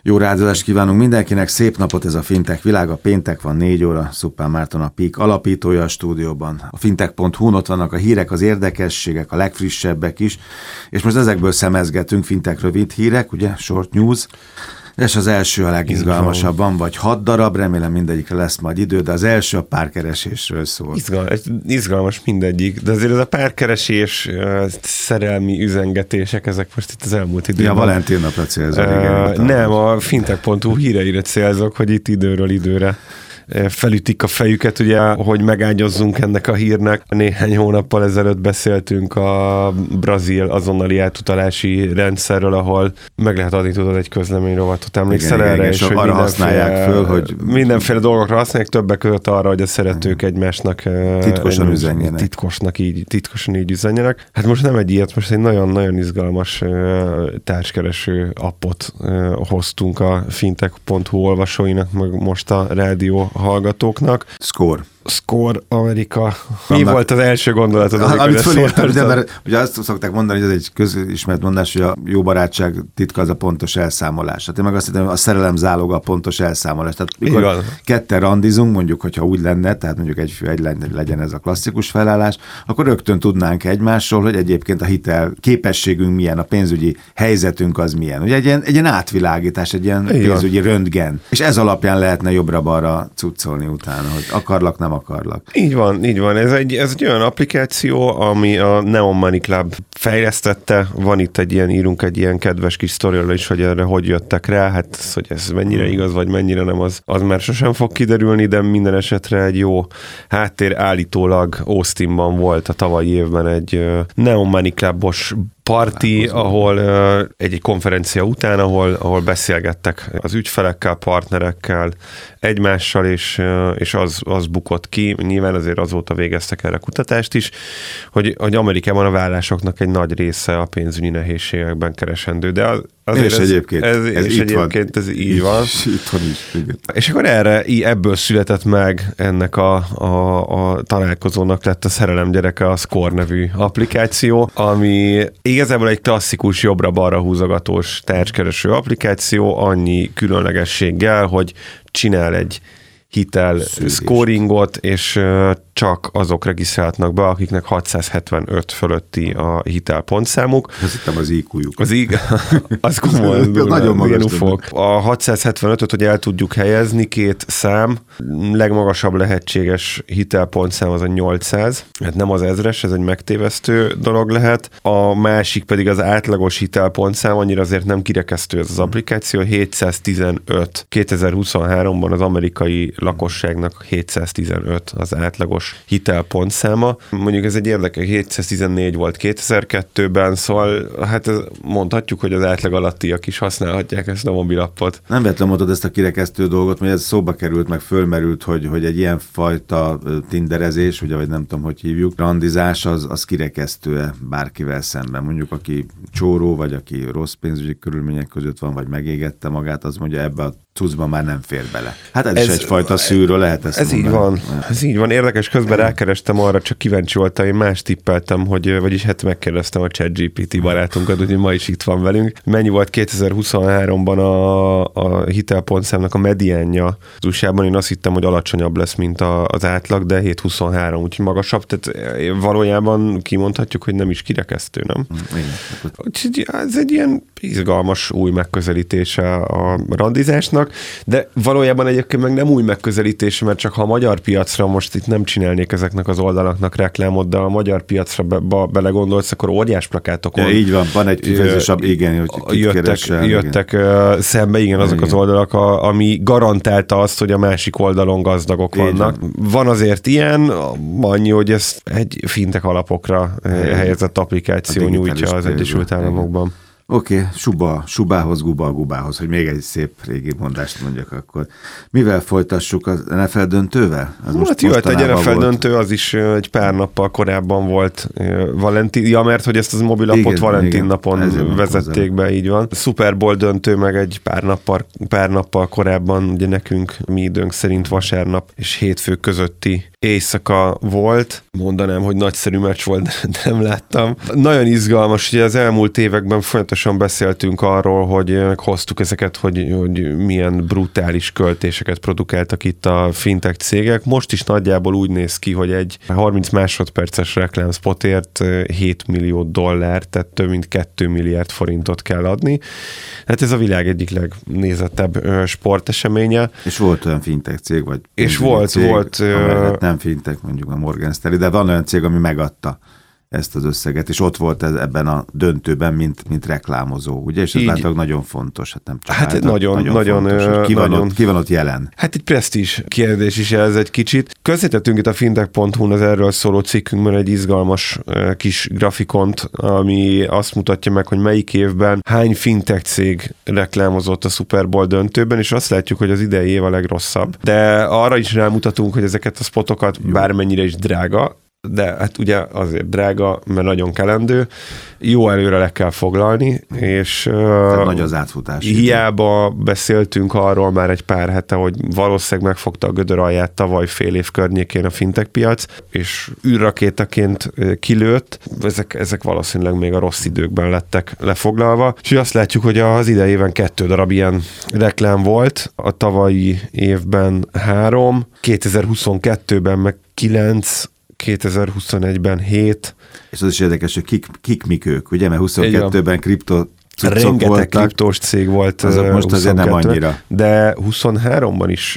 Jó rádiózást kívánunk mindenkinek, szép napot, ez a Fintech világa, péntek van 4 óra, Szuppán Márton a PIK alapítója a stúdióban. A fintech.hu-n ott vannak a hírek, az érdekességek, a legfrissebbek is, és most ezekből szemezgetünk, Fintech rövid hírek, ugye, short news, és az első a legizgalmasabban, vagy 6 darab, remélem mindegyikre lesz majd idő, de az első a párkeresésről szól. Izgalmas mindegyik, de azért ez a párkeresés, szerelmi üzengetések, ezek most itt az elmúlt időben. Ja, Valentin napra célzol. Nem, a fintech.hu híreire célzok, hogy itt időről időre felütik a fejüket, ugye, hogy megágyazzunk ennek a hírnek. Néhány hónappal ezelőtt beszéltünk a brazil azonnali átutalási rendszerről, ahol meg lehet adni, tudod, egy közleményrovatot. Emlékszel erre? És hogy arra használják föl, hogy... Mindenféle dolgokra használják, többek között arra, hogy a szeretők egymásnak titkosan üzenjenek. Titkosan így üzenjenek. Hát most nem egy ilyet, most egy nagyon-nagyon izgalmas társkereső appot hoztunk a fintech.hu olvasóinak, meg most a rádió hallgatókknak. Score Amerika. Mi volt az első gondolatod? Amit fölírtam, mert ugye azt szokták mondani, hogy ez egy közismert mondás, hogy a jó barátság titka az a pontos elszámolás. Hát én meg azt hittem, a szerelem záloga a pontos elszámolás. Tehát mikor ketten randizunk, mondjuk, hogyha úgy lenne, tehát mondjuk egy fő, legyen ez a klasszikus felállás, akkor rögtön tudnánk egymásról, hogy egyébként a hitel képességünk milyen, a pénzügyi helyzetünk az milyen. Ugye egy ilyen átvilágítás, egy ilyen pénzügyi röntgen. És ez alapján lehetne jobbra-balra cuccolni utána, hogy akarlak, nem akarlak. Így van. Ez egy olyan applikáció, ami a Neon Money Club fejlesztette. Van itt írunk egy ilyen kedves kis sztoriról is, hogy erre hogy jöttek rá. Hát, hogy ez mennyire igaz, vagy mennyire nem, az már sosem fog kiderülni, de minden esetre egy jó háttér. Állítólag Austinban volt a tavalyi évben egy Neon Money Clubos parti, ahol egy konferencia után, ahol beszélgettek az ügyfelekkel, partnerekkel, egymással, és az bukott ki. Nyilván azért azóta végeztek erre kutatást is, hogy Amerikában a vállásoknak egy nagy része a pénzügyi nehézségekben keresendő, de és egyébként ez így van. Itthon is. Igen. És akkor ebből született meg ennek a találkozónak lett a szerelem gyereke, a Score nevű applikáció, ami igazából egy klasszikus jobbra-balra húzogatós társkereső applikáció, annyi különlegességgel, hogy csinál egy hitel scoringot, és csak azok regisztrálhatnak be, akiknek 675 fölötti a hitelpontszámuk. Azt hittem az IQ-juk. Az komoly. Nagyon magas. A 675-öt, hogy el tudjuk helyezni, 2 szám. Legmagasabb lehetséges hitelpontszám az a 800. Hát nem az 1000-es, ez egy megtévesztő dolog lehet. A másik pedig az átlagos hitelpontszám, annyira azért nem kirekesztő ez az applikáció. 715. 2023-ban az amerikai lakosságnak 715 az átlagos hitelpontszáma. Mondjuk ez egy érdekes, 714 volt 2002-ben, szóval hát mondhatjuk, hogy az átlag alattiak is használhatják ezt a mobilappot. Nem véletlenül mondod ezt a kirekesztő dolgot, mert ez szóba került, meg fölmerült, hogy egy ilyen fajta tinderezés, ugye, vagy nem tudom, hogy hívjuk, randizás, az kirekesztő bárkivel szemben. Mondjuk, aki csóró, vagy aki rossz pénzügyi körülmények között van, vagy megégette magát, az mondja, ebbe a cuccban már nem fér bele. Hát ez is egyfajta szűrő, lehet ezt mondani. Ez így van. Érdekes, közben rákerestem arra, csak kíváncsi voltam, én más tippeltem, vagyis hát megkérdeztem a ChatGPT barátunkat, hogy ma is itt van velünk. Mennyi volt 2023-ban a hitelpontszámnak a mediánja az USA-ban? Én azt hittem, hogy alacsonyabb lesz, mint az átlag, de 723, úgyhogy magasabb. Tehát valójában kimondhatjuk, hogy nem is kirekesztő, nem? Úgyhogy ez egy ilyen izgalmas új megközelítése a randizásnak, de valójában egyébként meg nem új megközelítése, mert csak ha a magyar piacra most itt nem csinálnék ezeknek az oldalaknak reklámot, de a magyar piacra belegondolsz, akkor óriás plakátokon. Ja, így van egy kifejezésebb, igen, hogy jöttek szembe, igen, azok az oldalak, ami garantálta azt, hogy a másik oldalon gazdagok vannak. Van azért ilyen, annyi, hogy ez egy fintech alapokra helyezett applikáció nyújtja az Egyesült Államokban. Oké, subához, gubához, hogy még egy szép régi mondást mondjak akkor. Mivel folytassuk az NFL döntővel? Hát jött egy NFL döntő, az is egy pár nappal korábban volt Valentin, mert hogy ezt az mobilapot Valentin napon vezették be, így van. Super Bowl döntő meg egy pár nappal korábban, ugye nekünk, mi időnk szerint vasárnap és hétfő közötti éjszaka volt. Mondanám, hogy nagyszerű meccs volt, de nem láttam. Nagyon izgalmas, ugye az elmúlt években folyamatosan folyamatosan beszéltünk arról, hogy hoztuk ezeket, hogy milyen brutális költéseket produkáltak itt a fintech cégek. Most is nagyjából úgy néz ki, hogy egy 30 másodperces reklámspotért 7 millió dollár, tehát több mint 2 milliárd forintot kell adni. Hát ez a világ egyik legnézettebb sporteseménye. És volt olyan fintech cég, vagy és volt nem fintech, mondjuk a Morgan Stanley, de van olyan cég, ami megadta ezt az összeget, és ott volt ez ebben a döntőben, mint reklámozó, ugye? És ez látszólag nagyon fontos. Hát nem csak nagyon fontos. Ki van ott jelen? Hát egy presztízs kérdés is ez egy kicsit. Közzétettünk itt a fintech.hu-n az erről szóló cikkünkben egy izgalmas kis grafikont, ami azt mutatja meg, hogy melyik évben hány fintech cég reklámozott a Super Bowl döntőben, és azt látjuk, hogy az idei év a legrosszabb. De arra is rámutatunk, hogy ezeket a spotokat bármennyire is drága, de hát ugye azért drága, mert nagyon kelendő, jó előre le kell foglalni, és nagy az átfutás. Hiába beszéltünk arról már egy pár hete, hogy valószínűleg megfogta a gödör alját tavaly fél év környékén a fintech piac, és űrrakétaként kilőtt, ezek valószínűleg még a rossz időkben lettek lefoglalva. És azt látjuk, hogy az idei évben 2 darab ilyen reklám volt, a tavalyi évben 3, 2022-ben meg 9, 2021-ben 7. És az is érdekes, hogy kik mik ők, ugye? Mert 22-ben kripto rengeteg voltak. Kriptós cég volt. Most azért nem annyira. De 23-ban is,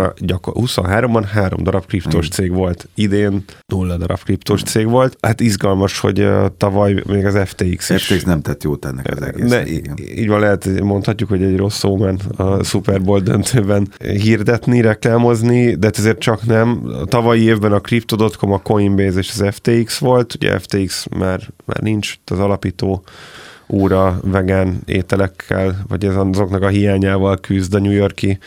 23-ban 3 darab kriptós cég volt. Idén 0 darab kriptós cég volt. Hát izgalmas, hogy tavaly még az FTX is. FTX nem tett jót ennek az egésznek. Így van, mondhatjuk, hogy egy rossz omen a Super Bowl döntőben hirdetni, reklámozni, de ezért csak nem. A tavalyi évben a Crypto.com, a Coinbase és az FTX volt. Ugye FTX már nincs, az alapító úra vegán ételekkel, vagy azoknak a hiányával küzd a New York-i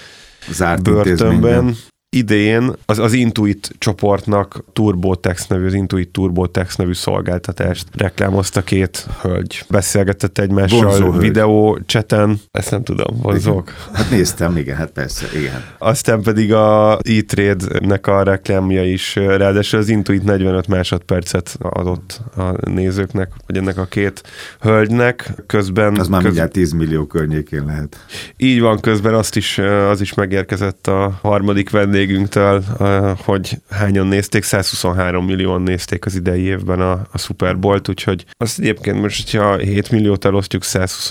börtönben. Idén az Intuit csoportnak az Intuit TurboTax nevű szolgáltatást reklámozta 2 hölgy. Beszélgetett egymással videó chaten, ezt nem tudom, vonzók. Hát néztem, igen, hát persze, igen. Aztán pedig a E-Trade-nek a reklámja is, ráadásul az Intuit 45 másodpercet adott a nézőknek, vagy ennek a 2 hölgynek. Közben... Az már mindjárt 10 millió környékén lehet. Így van, közben az is megérkezett a harmadik vendégünktől, hogy hányan nézték, 123 millióan nézték az idei évben a Super Bowl-t, úgyhogy azt egyébként most, hogyha 7 milliót elosztjuk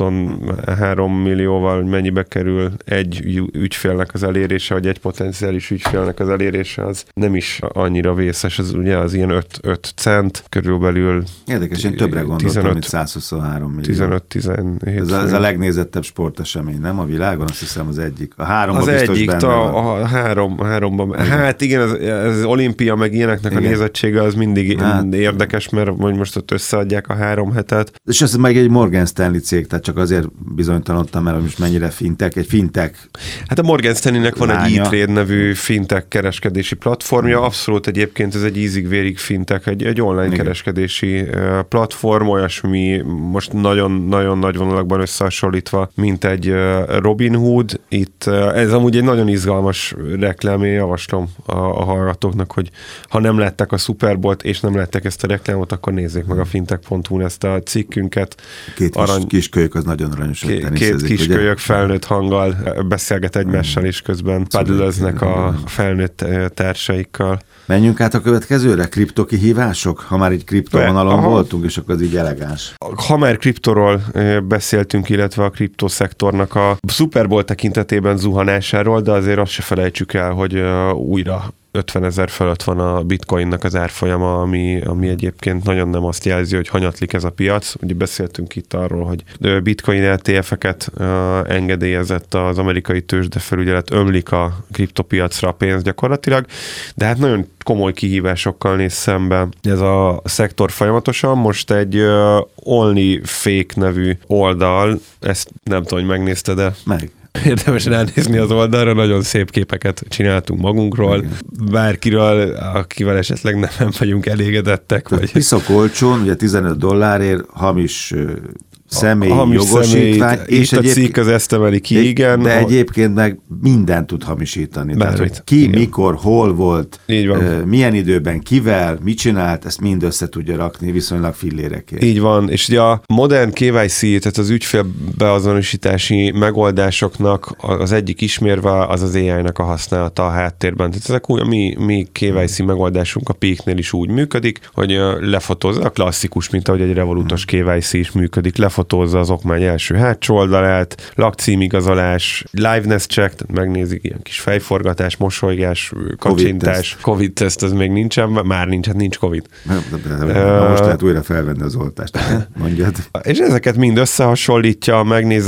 123 millióval, hogy mennyibe kerül egy ügyfélnek az elérése, vagy egy potenciális ügyfélnek az elérése, az nem is annyira vészes, az ugye az ilyen 5 cent körülbelül. Érdekes, én többre gondoltam, mint 123 millió. 15-17. Ez a legnézettebb sportesemény, nem a világon? Azt hiszem az egyik. A 3-ban biztos egyik, benne van. A 3-ban. Hát igen, az olimpia meg ilyeneknek a nézettsége az mindig érdekes, mert most ott összeadják a 3 hetet. És ez meg egy Morgan Stanley cég, tehát csak azért bizonytalanodtam el, hogy most mennyire fintech, egy fintech. Hát a Morgan Stanleynek van egy E-Trade nevű fintech kereskedési platformja, abszolút egyébként ez egy ízig-vérig fintech, egy online kereskedési platform, olyasmi most nagyon-nagyon nagy vonalakban összehasonlítva, mint egy Robinhood. Itt ez amúgy egy nagyon izgalmas reklám, én javaslom a hallgatóknak, hogy ha nem látták a Super Bowl-t, és nem látták ezt a reklámot, akkor nézzék meg a fintech.hu-n ezt a cikkünket. 2 kiskölyök az nagyon aranyos, hogy teniszezik. 2 kiskölyök felnőtt hanggal beszélget egymással, és közben padülöznek a felnőtt társaikkal. Menjünk át a következőre? Kriptokihívások? Ha már egy kriptovonalon voltunk, és akkor az így elegáns. Ha már kriptoról beszéltünk, illetve a kriptoszektornak a Super Bowl tekintetében zuhanásáról, de azért azt se felejtsük el, hogy újra 50 000 fölött van a bitcoinnak az árfolyama, ami egyébként nagyon nem azt jelzi, hogy hanyatlik ez a piac. Ugye beszéltünk itt arról, hogy bitcoin ETF-eket engedélyezett az amerikai tőzsdefelügyelet, ömlik a kriptopiacra a pénz gyakorlatilag, de hát nagyon komoly kihívásokkal néz szembe ez a szektor folyamatosan. Most egy Only Fake nevű oldal, ezt nem tudom, hogy megnézted-e? Meg. Érdemes ránézni az oldalra, nagyon szép képeket csináltunk magunkról, bárkiről, akivel esetleg nem vagyunk elégedettek. Piszok olcsón, ugye $15 hamis személyi jogosítvány. És itt a cikk az ezt emeli ki, igen. De egyébként meg mindent tud hamisítani. Tehát, hogy ki, igen. Mikor, hol volt, milyen időben, kivel, mit csinált, ezt mind össze tudja rakni viszonylag fillérekért. Így van, és ugye a modern KYC, tehát az ügyfélbeazonosítási megoldásoknak az egyik ismérve az AI-nak a használata a háttérben. Tehát ezek úgy, a mi KYC megoldásunk a Peaknél is úgy működik, hogy lefotózza a klasszikus, mint ahogy egy revolutos KYC is működik, lefotózza az okmány első hátsó oldalát, lakcímigazolás, liveness check, tehát megnézik ilyen kis fejforgatás, mosolygás, kacsintás, COVID-teszt, ez még nincsen, már nincs COVID. Most lehet újra felvenni az oltást, mondjad. És ezeket mind összehasonlítja,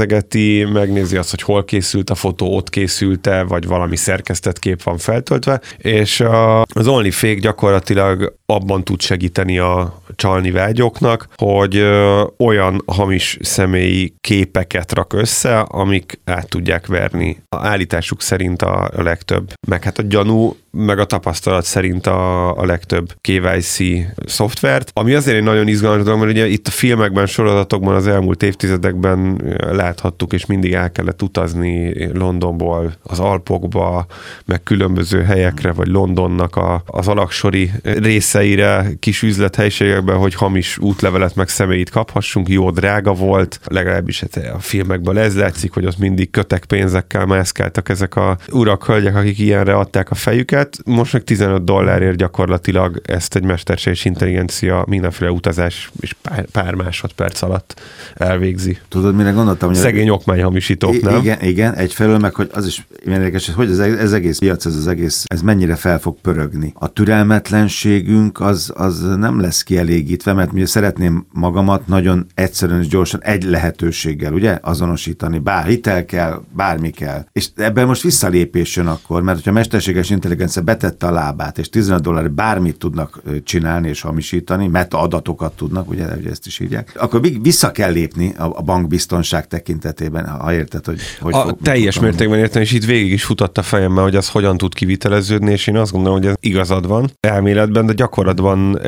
megnézi azt, hogy hol készült a fotó, ott készült-e, vagy valami szerkesztett kép van feltöltve, és az OnlyFake gyakorlatilag abban tud segíteni a csalni vágyóknak, hogy olyan hamis személyi képeket rak össze, amik át tudják verni. A állításuk szerint a legtöbb, meg hát a gyanú, meg a tapasztalat szerint a legtöbb KYC szoftvert, ami azért egy nagyon izgalmas dolog, mert ugye itt a filmekben, sorozatokban az elmúlt évtizedekben láthattuk, és mindig el kellett utazni Londonból az Alpokba, meg különböző helyekre, vagy Londonnak az alaksori részeire, kis üzlethelyiségekben, hogy hamis útlevelet meg személyit kaphassunk, jó drága volt, legalábbis a filmekben ez látszik, hogy ott mindig kötek pénzekkel mászkáltak ezek a urak, hölgyek, akik ilyenre adták a fejüket. Most meg $15 gyakorlatilag ezt egy mesterséges intelligencia mindenféle utazás és pár másodperc alatt elvégzi. Tudod, mire gondoltam? Szegény okmányhamisítók, nem? Igen, egyfelől meg, hogy az is érdekes, hogy ez egész piac, ez mennyire fel fog pörögni. A türelmetlenségünk az nem lesz kielégítve, mert mi szeretném magamat nagyon egyszerűen és gyorsan egy lehetőséggel, ugye, azonosítani. Bár hitel kell, bármi kell. És ebben most visszalépés jön akkor, mert hogyha a mesterséges intelligencia betette a lábát, és $15 bármit tudnak csinálni és hamisítani, metaadatokat tudnak, ugye ezt is írják, akkor vissza kell lépni a bankbiztonság tekintetében, ha érted, hogy teljes mértékben értem, és itt végig is futott a fejembe, hogy az hogyan tud kiviteleződni, és én azt gondolom, hogy ez igazad van elméletben, de gyakorlatban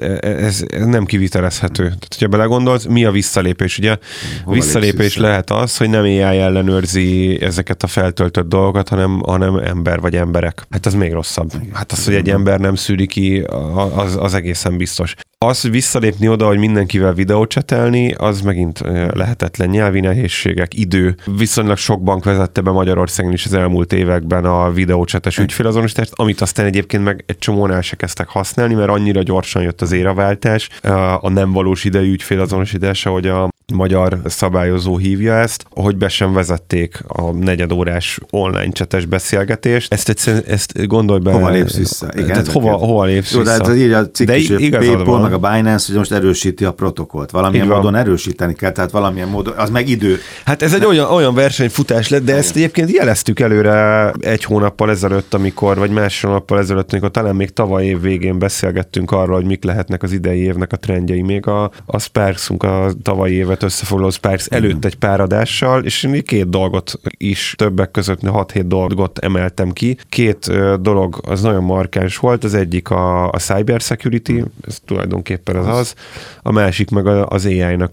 ez nem kivitelezhető. Tehát, hogyha belegondolsz, mi a visszalépés? Ugye visszalépés lehet az, hogy nem AI ellenőrzi ezeket a feltöltött dolgokat, hanem ember vagy emberek. Hát az még rosszabb. Hát az, hogy egy ember nem szűri ki, az egészen biztos. Az, hogy visszalépni oda, hogy mindenkivel videócsetelni, az megint lehetetlen. Nyelvi nehézségek, idő. Viszonylag sok bank vezette be Magyarországon is az elmúlt években a videócsetes ügyfélazonosítást, amit aztán egyébként meg egy csomóan el se kezdtek használni, mert annyira gyorsan jött az éraváltás, a nem valós idejű ügyfélazonosítás, ahogy a magyar szabályozó hívja ezt, hogy be sem vezették a negyedórás online csetes beszélgetést. Ezt gondolj be. Hova lépsz vissza? Igen, tehát hova lépsz vissza? Tehát így a cikk is, PayPal meg a Binance, hogy most erősíti a protokollt. Valamilyen módon erősíteni kell, tehát valamilyen módon, az meg idő. Hát ez egy olyan versenyfutás lett, de ezt egyébként jeleztük előre egy hónappal ezelőtt, vagy másfél hónappal ezelőtt, amikor talán még tavaly év végén beszélgettünk arról, hogy mik lehetnek az idei évnek a trendjei. Még a Sparksunk a tavalyi évet összefoglaló Sparks előtt egy pár adással, és én 2 dolgot is többek között 6-7 dolgot emeltem ki. 2 dolog az nagyon markáns volt, az egyik a cyber security, ez tulajdonképpen az. A másik meg az AI-nak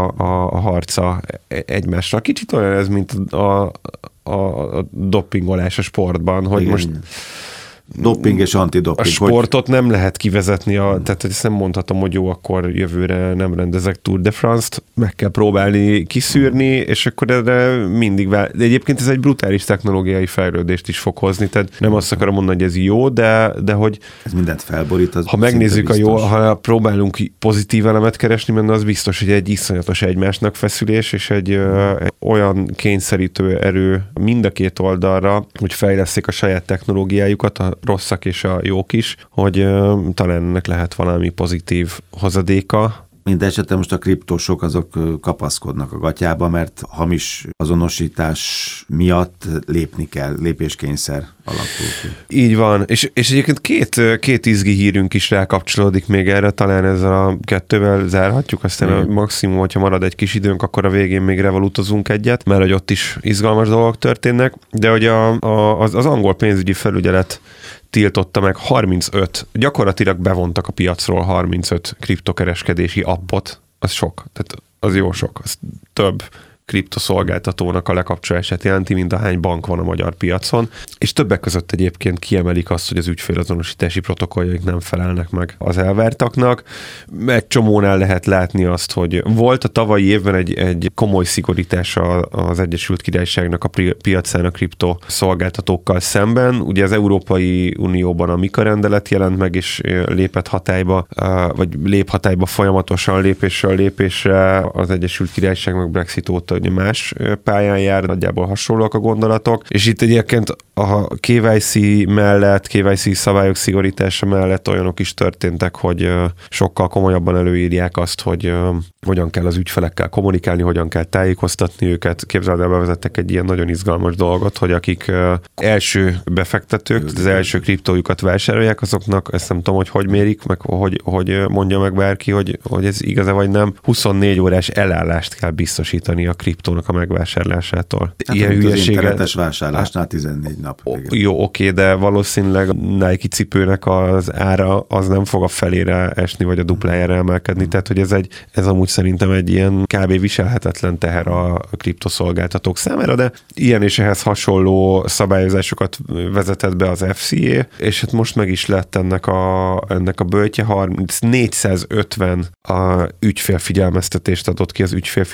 a harca egymásra. Kicsit olyan ez, mint a dopingolás a sportban, hogy igen. Most doping és antidoping. A sportot nem lehet kivezetni, tehát ezt nem mondhatom, hogy jó, akkor jövőre nem rendezek Tour de France-t, meg kell próbálni kiszűrni, és akkor erre mindig de egyébként ez egy brutális technológiai fejlődést is fog hozni, tehát nem azt akarom mondani, hogy ez jó, de hogy ez mindent felborít. Ha megnézzük ha próbálunk pozitív elemet keresni, mert az biztos, hogy egy iszonyatos egymásnak feszülés, és egy olyan kényszerítő erő mind a 2 oldalra, hogy fejleszték a saját technológiájukat, a rosszak és a jók is, hogy talán ennek lehet valami pozitív hozadéka. Mindesetre most a kriptósok azok kapaszkodnak a gatyába, mert hamis azonosítás miatt lépni kell, lépéskényszer alakul ki. Így van, és egyébként két izgi hírünk is rákapcsolódik még erre, talán ezzel a 2-vel zárhatjuk, aztán a maximum, hogyha marad egy kis időnk, akkor a végén még revolutozunk egyet, mert hogy ott is izgalmas dolgok történnek, de hogy az angol pénzügyi felügyelet tiltotta meg 35, gyakorlatilag bevontak a piacról 35 kriptokereskedési appot, az sok. Tehát az jó sok, az több kriptoszolgáltatónak a lekapcsolását jelenti, mint ahány bank van a magyar piacon, és többek között egyébként kiemelik azt, hogy az ügyfélazonosítási protokolljaik nem felelnek meg az elvártaknak. Egy csomónál lehet látni azt, hogy volt a tavalyi évben egy komoly szigorítása az Egyesült Királyságnak a piacán a kriptoszolgáltatókkal szemben. Ugye az Európai Unióban a MiCA rendelet jelent meg, és lépett hatályba, vagy lép hatályba folyamatosan lépésről lépésre. Az Egyesült Királyság meg Brexit óta más pályán jár, nagyjából hasonlóak a gondolatok, és itt egyébként a KYC mellett, KYC szabályok szigorítása mellett olyanok is történtek, hogy sokkal komolyabban előírják azt, hogy hogyan kell az ügyfelekkel kommunikálni, hogyan kell tájékoztatni őket. Képzeld el, bevezettek egy ilyen nagyon izgalmas dolgot, hogy akik első befektetők, az első kriptójukat vásárolják, azoknak ezt nem tudom, hogy mérik, meg hogy mondja meg bárki, hogy ez igaz-e vagy nem. 24 órás elállást kell biztosítani a kriptónak a megvásárlásától. Hát ilyen hülyeséget. Az internetes vásárlásnál 14 nap. Jó, oké, de valószínűleg Nike cipőnek az ára az nem fog a felére esni, vagy a duplájára emelkedni, tehát hogy ez amúgy szerintem egy ilyen kb. Viselhetetlen teher a kriptoszolgáltatók számára, de ilyen és ehhez hasonló szabályozásokat vezetett be az FCA, és hát most meg is lett ennek a böjtje, 450 ügyfélfigyelmeztetést adott ki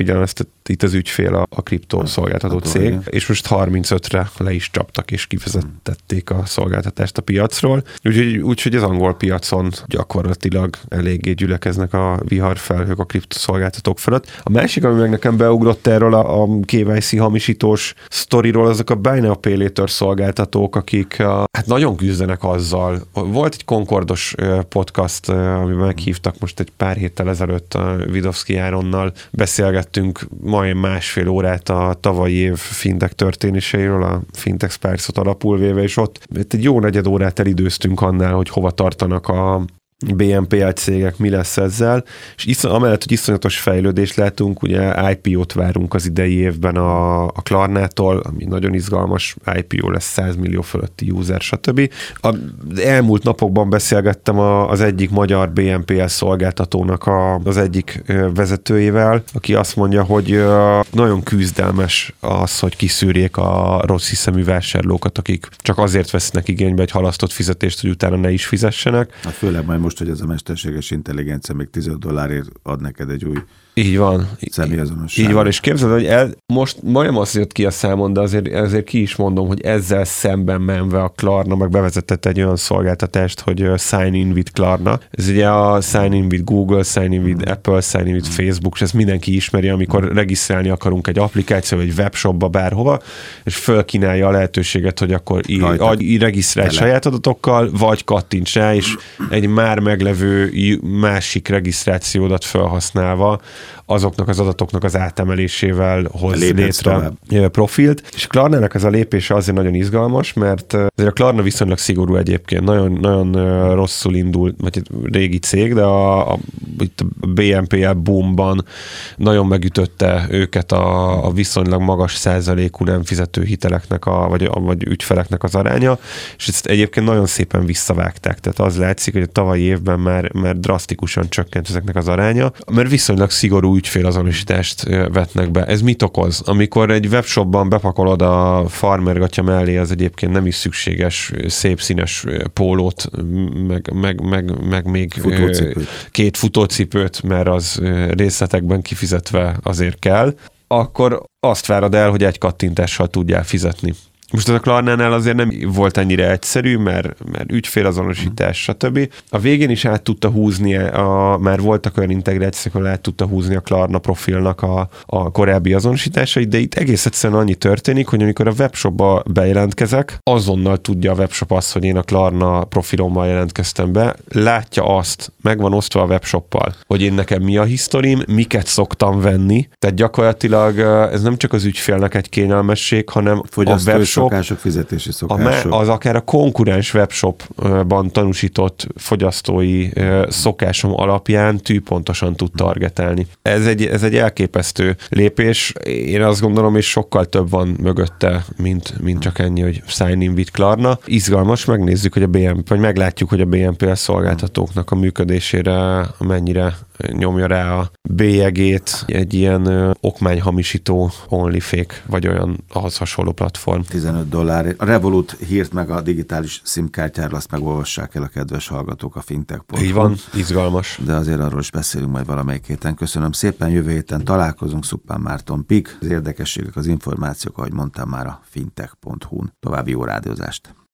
itt az ügyfél a kriptoszolgáltató cég, és most 35-re le is csaptak, és kivezettették a szolgáltatást a piacról. Úgyhogy az angol piacon gyakorlatilag eléggé gyülekeznek a viharfelhők a kriptoszolgáltatók felett. A másik, ami meg nekem beugrott erről a KYC hamisítós sztoriról, azok a Buy Now Pay Later szolgáltatók, akik hát nagyon küzdenek azzal. Volt egy Concordos podcast, amiben meghívtak most egy pár héttel ezelőtt a Vidovszky Áronnal, beszélgettünk majdnem másfél órát a tavalyi év fintech történéseiről, a Fintech Sparks-ot alapul véve, és ott egy jó negyed órát elidőztünk annál, hogy hova tartanak a BNPL cégek, mi lesz ezzel, és amellett, hogy iszonyatos fejlődést látunk, ugye IPO-t várunk az idei évben a Klarnától, ami nagyon izgalmas, IPO lesz 100 millió fölötti user, stb. Az elmúlt napokban beszélgettem az egyik magyar BNPL szolgáltatónak az egyik vezetőjével, aki azt mondja, hogy nagyon küzdelmes az, hogy kiszűrjék a rossz hiszemű vásárlókat, akik csak azért vesznek igénybe egy halasztott fizetést, hogy utána ne is fizessenek. Főleg majd most, hogy ez a mesterséges intelligencia még $15 ad neked egy új így van. Személyazonosság. Így van, és képzeld, hogy most majdnem azt jött ki a számon, de azért ki is mondom, hogy ezzel szemben menve a Klarna meg bevezetett egy olyan szolgáltatást, hogy Sign in with Klarna. Ez ugye a Sign in with Google, Sign in with Apple, Sign in with Facebook, és ezt mindenki ismeri, amikor regisztrálni akarunk egy applikáció, vagy webshopba, bárhova, és fölkínálja a lehetőséget, hogy akkor regisztrálj saját adatokkal, vagy kattints rá, és egy már meglevő másik regisztrációdat felhasználva azoknak az adatoknak az átemelésével hoz létre profilt. És Klarnának ez a lépése azért nagyon izgalmas, mert azért a Klarna viszonylag szigorú egyébként, nagyon rosszul indult, vagy egy régi cég, de itt a BNPL boomban nagyon megütötte őket a viszonylag magas százalékú nem fizető hiteleknek, vagy ügyfeleknek az aránya, és ezt egyébként nagyon szépen visszavágták. Tehát az látszik, hogy a tavalyi évben már drasztikusan csökkent ezeknek az aránya, mert viszonylag szigorú ügyfélazonosítást vetnek be. Ez mit okoz? Amikor egy webshopban bepakolod a farmergatya mellé az egyébként nem is szükséges szép színes pólót, meg még két futócipőt, mert az részletekben kifizetve azért kell, akkor azt várod el, hogy egy kattintással tudjál fizetni. Most ez a Klarnánál azért nem volt ennyire egyszerű, mert ügyfélazonosítás, stb. A végén is át tudta húzni, már voltak olyan integrációk, ahol át tudta húzni a Klarna profilnak a korábbi azonosításait, de itt egész egyszerűen annyi történik, hogy amikor a webshopba bejelentkezek, azonnal tudja a webshop azt, hogy én a Klarna profilommal jelentkeztem be, látja azt, meg van osztva a webshoppal, hogy én nekem mi a historim, miket szoktam venni, tehát gyakorlatilag ez nem csak az ügyfélnek egy kényelmesség, hanem a webshop szokások, fizetési szokások. Az akár a konkurens webshopban tanúsított fogyasztói szokásom alapján tűpontosan tud targetelni. Ez egy elképesztő lépés. Én azt gondolom, és sokkal több van mögötte, mint csak ennyi, hogy sign in with Klarna. Izgalmas, megnézzük, hogy vagy meglátjuk, hogy a BNPL szolgáltatóknak a működésére mennyire nyomja rá a bélyegét egy ilyen okmányhamisító OnlyFake, vagy olyan ahhoz hasonló platform. $15. A Revolut hírt meg a digitális SIM-kártyáról, azt megolvassák el a kedves hallgatók a fintech.hu. Így van, izgalmas. De azért arról is beszélünk majd valamelyik héten. Köszönöm szépen, jövő héten találkozunk. Szuppán Márton Pik. Az érdekességek, az információk, ahogy mondtam már, a fintech.hu-n. További jó rádiózást.